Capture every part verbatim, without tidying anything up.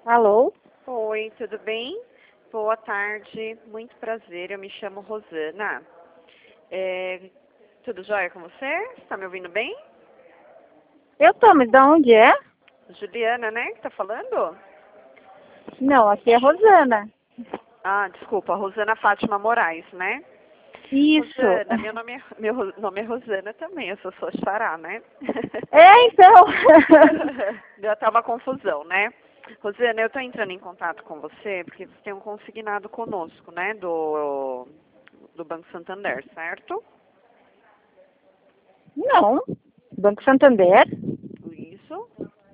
Alô? Oi, tudo bem? Boa tarde, muito prazer, eu me chamo Rosana. É, tudo jóia com você? Está me ouvindo bem? Eu tô, mas de onde é? Juliana, né, que tá falando? Não, aqui é Rosana. Ah, desculpa, Rosana Fátima Moraes, né? Isso. Rosana, meu nome é, meu ro- nome é Rosana também, eu sou sua xará, né? É, então. Deu até uma confusão, né? Rosana, eu tô entrando em contato com você porque você tem um consignado conosco, né, do, do Banco Santander, certo? Não. Banco Santander? Isso.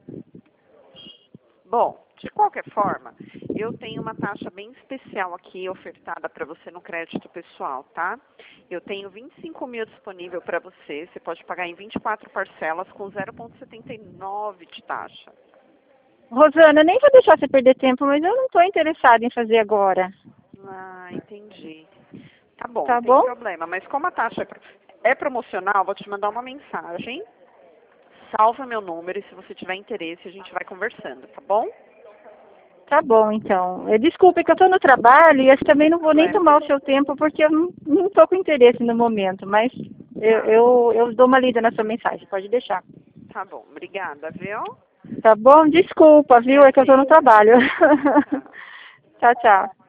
Bom, de qualquer forma, eu tenho uma taxa bem especial aqui ofertada para você no crédito pessoal, tá? Eu tenho vinte e cinco mil disponível para você. Você pode pagar em vinte e quatro parcelas com zero vírgula setenta e nove de taxa. Rosana, nem vou deixar você perder tempo, mas eu não estou interessada em fazer agora. Ah, entendi. Tá bom, não Tá tem bom? problema. Mas como a taxa é pro- é promocional, vou te mandar uma mensagem. Salva meu número e se você tiver interesse, a gente vai conversando, tá bom? Tá bom, então. Eh, Desculpe que eu estou no trabalho e eu também não vou nem Problema. tomar o seu tempo porque eu não estou com interesse no momento, mas eu, Tá, eu, eu dou uma lida na sua mensagem, pode deixar. tá bom. Obrigada, viu? Tá bom? Desculpa, viu? É que eu estou no Imagina. trabalho. Tchau. Tchau, tchau.